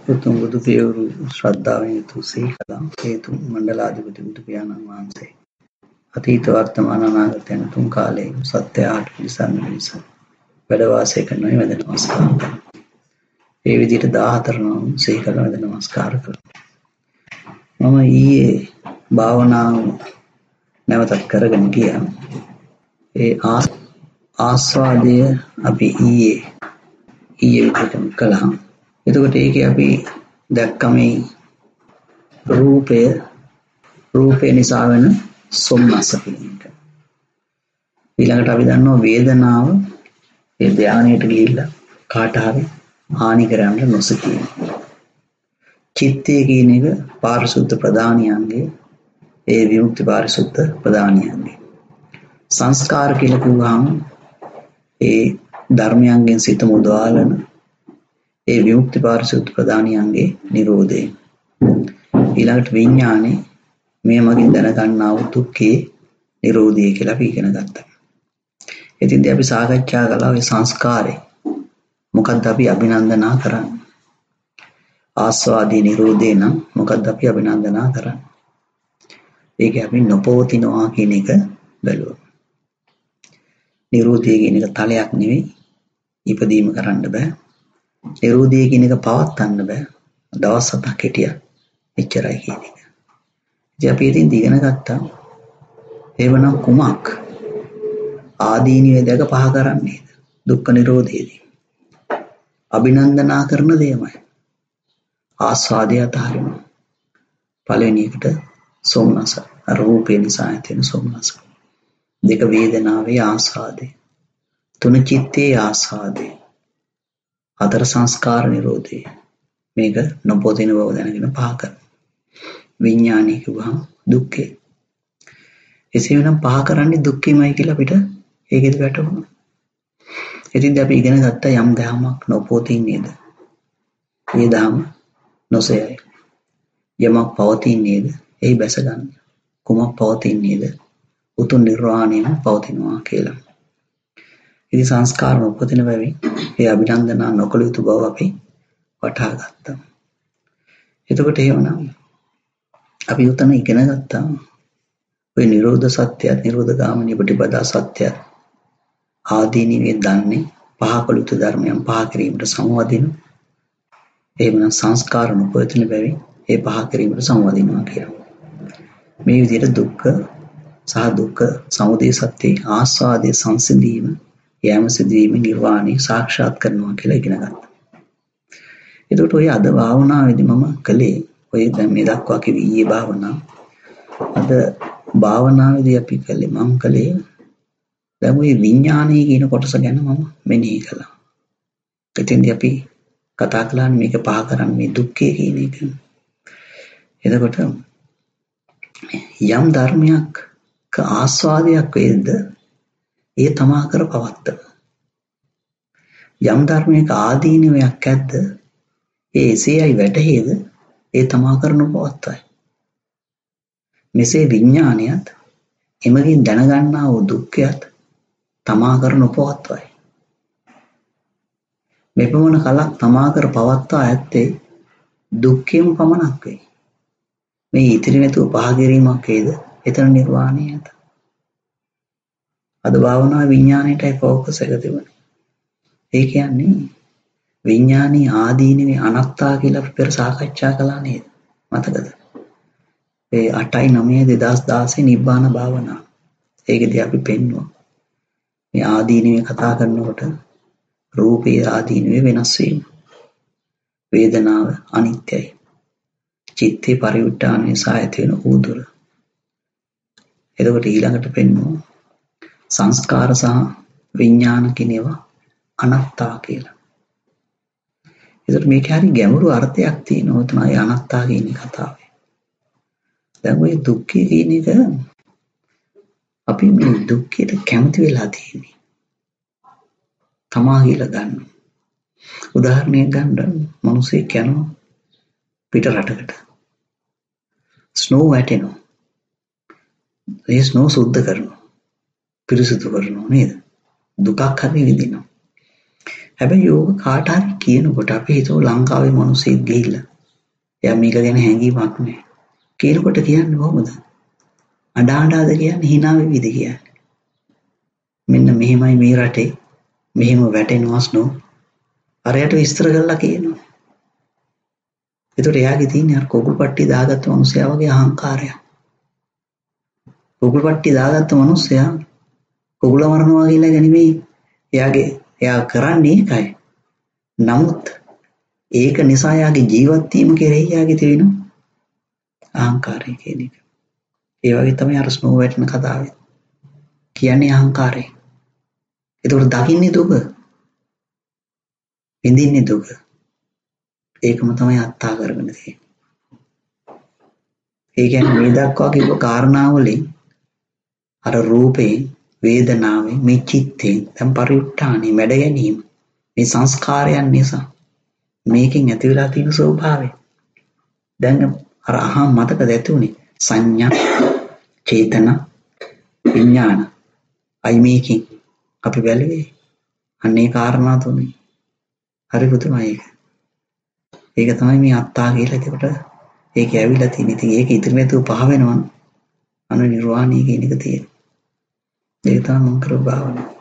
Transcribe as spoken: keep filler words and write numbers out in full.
උතුම් බුදු පියවරු ශ්‍රද්ධාවෙන් යුතු සීකලා හේතු මණ්ඩලාධිපති බුදු පියාණන් වහන්සේ අතීත වර්තමාන අනාගත යන තුන් කාලයේ සත්‍ය ආට පිළිසන්න පිළිස වැඩ වාසය කරන වැඳ නමස්කාර කරනවා. ඒ විදිහට දාහතර නම් සීකලා වැඳ නමස්කාර කරනවා. මම ඊයේ භාවනාව නැවතත් කරගෙන ගියා. ඒ ආස්වාදය අපි ඊයේ ඊයේ විතරම කළා. එතකොට ඒකේ අපි දැක්ක මේ රූපය රූපේ නිසා වෙන සොම්නස කියන එක. ඊළඟට අපි දන්නවා වේදනාව ඒ ධානයට ගිහිල්ලා කාට හරි හානි කරන්න නොසිතීම. චිත්තය කියන එක පාරිශුද්ධ ප්‍රධානියන්ගේ ඒ විමුක්ති පාරිශුද්ධ ප්‍රධානියන්ගේ. සංස්කාර කියලා කිව්වහම ඒ ධර්මයන්ගෙන් සිත මුදවාලන ඒ විමුක්ති පාරිශුද්ධ ප්‍රධානියන්ගේ නිරෝධය. ඊළඟට විඥානේ මේ මගින් දැනගන්නා වූ දුක්ඛේ නිරෝධය කියලා අපි ඉගෙන ගත්තා. ඉතින්දී අපි සාකච්ඡා කළා ඔය සංස්කාරේ මොකක්ද අපි අභිනන්දනා කරන්නේ? ආස්වාදී නිරෝධේ නම් මොකක්ද අපි අභිනන්දනා කරන්නේ? ඒක අපි නොපවතිනවා කියන එක බැලුවා. නිරෝධය කියන එක තලයක් නෙවෙයි, ඉපදීම කරන්න බෑ. නිරෝධය කියන එක පවත්වන්න බෑ. දවස් හතක් හිටියා. එච්චරයි කියන එක. ඉතින් අපි ඉතින් ඉගෙන ගත්තා. එවනම් කුමක් ආදීනිවේ දැක පහ කරන්නේද? දුක්ඛ නිරෝධයේදී. අභිනන්දනා කරන දෙයමයි. ආස්වාදය අතහරිනවා. පළවෙනි එකට සෝමනස. රූපේ නිසා ඇතිවෙන සෝමනස. දෙක වේදනාවේ ආස්වාදය. තුන චිත්තේ ආස්වාදය. හතර සංස්කාර නිරෝධය. මේක නොපොතින බව දැනගෙන පහ කරන. විඥානය කිව්වහම දුක්ඛය. එසේ වෙනම් පහ කරන්නේ දුක්ඛයමයි කියලා අපිට ඒකෙදි වැටහුණා. ඉතින් අපි ඉගෙන ගත්ත යම් දහමක් නොපොතින් නේද? මේ දහම නොසයයි. යමක් පවතින නේද? එයි බැස ගන්න. කුමක් පවතින නේද? උතුම් නිර්වාණයම පවතිනවා කියලා. ඉතින් සංස්කාර නොපොතින බැවින් ඒ අභිනන්දනා නොකළ යුතු බව අපි වටහා ගත්තා. එතකොට එහෙමනම් අපි උතන ඉගෙන ගත්තා ඔය නිරෝධ සත්‍යයත් නිරෝධ ගාමිනී ප්‍රතිපදා සත්‍යයත් ආදීනිවේ දන්නේ පහකල යුතු ධර්මයන් පහ කිරීමට සංවදින. එහෙමනම් සංස්කාර නොපොතින බැවින් ඒ පහ කිරීමට සංවදිනවා කියලා. මේ විදිහට දුක්ඛ සහ දුක්ඛ සමුදය සත්‍ය ආස්වාදයේ සංසිඳීම යෑම සිදුවීම නිර්වාණය සාක්ෂාත් කරනවා කියලා ඉගෙන ගත්තා. එතකොට ඔය අද භාවනාවේදී මම කළේ ඔය දැන් මේ දක්වා කිව්ව ඊයේ භාවනාව. අද භාවනාවේදී අපි කළේ මම කළේ දැන් ඔය විඥානයේ කියන කොටස ගැන මම මෙනෙහි කළා. එතෙන්දී අපි කතා කළා මේක පහ කරන්නේ මේ දුක්ඛය කියන එක. එතකොට යම් ධර්මයක් ආස්වාදයක් වේද ඒ තමා කර පවත්තන. යම් ධර්මයක ආදීනවයක් ඇද්ද ඒ එසේයි වැටහෙද ඒ තමා කරනු පවත්තයි. මෙසේ විඥානයත් එමගින් දැනගන්නා වූ දුක්ඛයත් තමා කරනු පවත්වයි. මෙපමණ කලක් තමා කර පවත්වා ඇත්තේ දුක්ඛයම පමණක් වේ. මේ ඉතිරි නැතුව පහ කිරීමක් වේද එතන නිර්වාණය ඇත. අද භාවනා විඥාණයටයි ફોකස් එක තිබුණේ. ඒ කියන්නේ විඥානී ආදීනවේ අනත්තා කියලා අපි පෙර සාකච්ඡා කළා නේද? මතකද? ඒ අටයි නවය දෙදහස් දාසය නිබ්බාන භාවනාව. ඒකදී අපි පෙන්වුවා. මේ ආදීනවේ කතා කරනකොට රූපේ ආදීනවේ වෙනස් වීම. වේදනාව අනිත්‍යයි. චිත්තේ පරිඋත්ථානයේ සායත වෙන උදුර. එතකොට ඊළඟට පෙන්වුවා සංස්කාර සහ විඥාන කියනවා අනාත්තා කියලා. ඒකට මේක හරි ගැඹුරු අර්ථයක් තියෙනවා තමයි අනාත්තා කියන කතාවේ. දැන් ওই දුක්ඛය කියන එක අපි මේ දුක්ඛයට කැමති වෙලා තියෙන්නේ. තමා කියලා ගන්න. උදාහරණයක් ගන්න මිනිස්සෙක් යනවා පිට රටකට. ස්නෝ වැටෙනවා. ඒ ස්නෝ සුද්ධ කරනවා. පිරිසිදු කරනවා නේද? දුකක් හරි විඳිනවා. හැබැයි යෝග කාට හරි කියනකොට අපි හිතුව ලංකාවේ මිනිස්සෙක් ගිහිල්ලා එයා මේක ගැන හැඟීමක් නැහැ. කියනකොට කියන්නේ කොහොමද? අඬා අඬාද කියන්නේ hina වෙවිද කියන්නේ. මෙන්න මෙහෙමයි මේ රටේ මෙහෙම වැටෙනවස් නෝ. අරයට විස්තර කරලා කියනවා. ඒතකොට එයාගේ තියෙන අර කොකුල් පට්ටිය දාගත්ත මිනිසයා වගේ අහංකාරයක්. කොකුල් පට්ටිය දාගත්ත මිනිසයා කොකුල මරනවා කියලා නෙමෙයි. එයාගේ එයා කරන්නේ ඒකයි. නමුත් ඒක නිසා යාගේ ජීවත් වීම කෙරෙහි යාගේ තියෙන අහංකාරය කියන එක. ඒ වගේ තමයි අර ස්නෝ වැටෙන කතාවේ. කියන්නේ අහංකාරය. ඒකට දකින්නේ දුක. විඳින්නේ දුක. ඒකම තමයි අත්තා කරගෙන තියෙන්නේ. ඒ කියන්නේ මේ දක්වා කිව්ව කාරණාවලින් අර රූපේ වේදනාවේ මේ චිත්තේ දැන් පරිඋත්ථානෙ මැඩ ගැනීම මේ සංස්කාරයන් නිසා මේකෙන් ඇති වෙලා තියෙන ස්වභාවය. දැන් අර අහම් මතකද ඇති උනේ සංඥා, චේතනා, විඥාන. අයි මේකෙන් අපි බැලුවේ අන්නේ කාරණා තුනේ. හරි පුදුමයි ඒක. ඒක තමයි මේ අත්තා කියලා. එතකොට ඒක ඇවිල්ලා තියෙන. ඉතින් ඒක ඉතිරි නැතුව පහ වෙනවා. අනු නිර්වාණය කියන එක තියෙනවා. ඒක තමයි මම කරපු භාවනාව.